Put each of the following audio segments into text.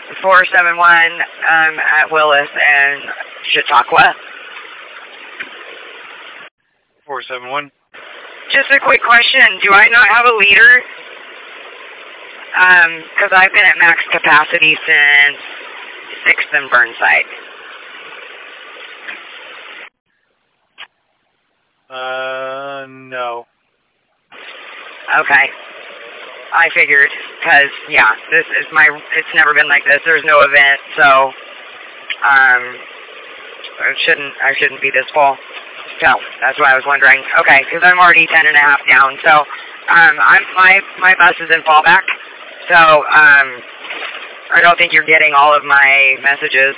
471 at Willis and Chautauqua. 471. Just a quick question. Do I not have a leader? Because I've been at max capacity since 6th and Burnside. No. Okay. I figured, because, yeah, it's never been like this. There's no event, so, I shouldn't be this full. So, that's why I was wondering. Okay, because I'm already 10.5 down, so, my bus is in fallback, so, I don't think you're getting all of my messages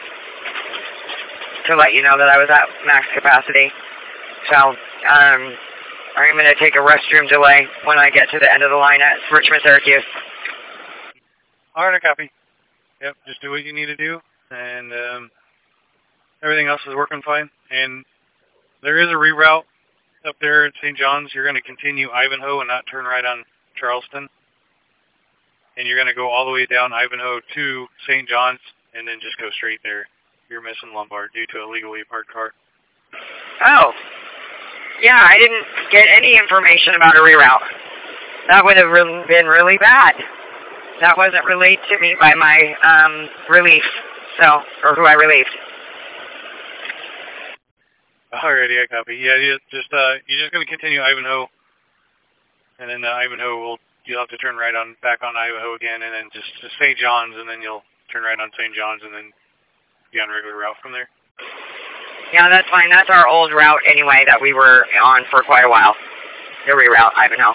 to let you know that I was at max capacity. So, I'm going to take a restroom delay when I get to the end of the line at Richmond, Syracuse. All right, I copy. Yep, just do what you need to do, and everything else is working fine. And there is a reroute up there at St. John's. You're going to continue Ivanhoe and not turn right on Charleston. And you're going to go all the way down Ivanhoe to St. John's and then just go straight there. You're missing Lombard due to a legally parked car. Oh. Yeah, I didn't get any information about a reroute. That would have been really bad. That wasn't relayed to me by my relief, or who I relieved. Alrighty, I copy. Yeah, you're just going to continue Ivanhoe, and then you'll have to turn right on back on Ivanhoe again, and then just to St. John's, and then you'll turn right on St. John's, and then be on regular route from there. Yeah, that's fine. That's our old route anyway that we were on for quite a while. The reroute, Ivanhoe.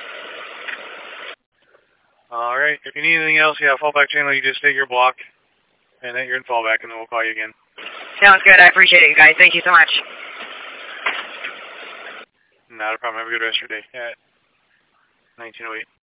All right. If you need anything else, fallback channel, you just state your block, and then you're in fallback, and then we'll call you again. Sounds good. I appreciate it, you guys. Thank you so much. Not a problem. Have a good rest of your day. 1908.